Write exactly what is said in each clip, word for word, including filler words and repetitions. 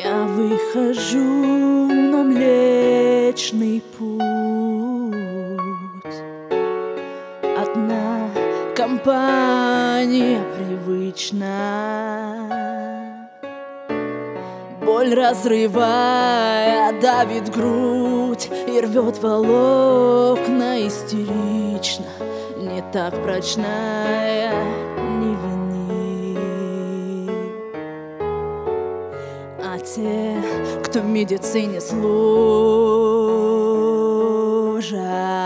Я выхожу на Млечный Путь. Одна компания привычна, боль разрывая, давит грудь и рвет волокна истерично. Не так прочная, не вини. А те, кто в медицине служат,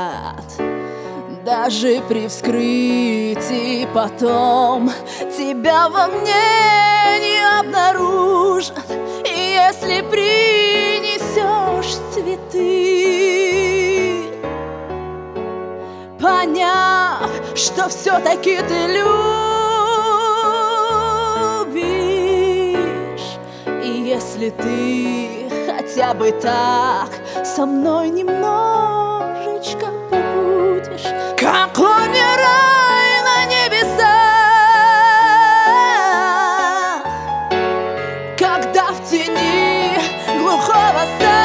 даже при вскрытии потом тебя во мне не обнаружат. И если принесешь цветы, поняв, что все-таки ты любишь, и если ты хотя бы так со мной немножечко побудешь, какой мне рай на небесах, когда в тени глухого сада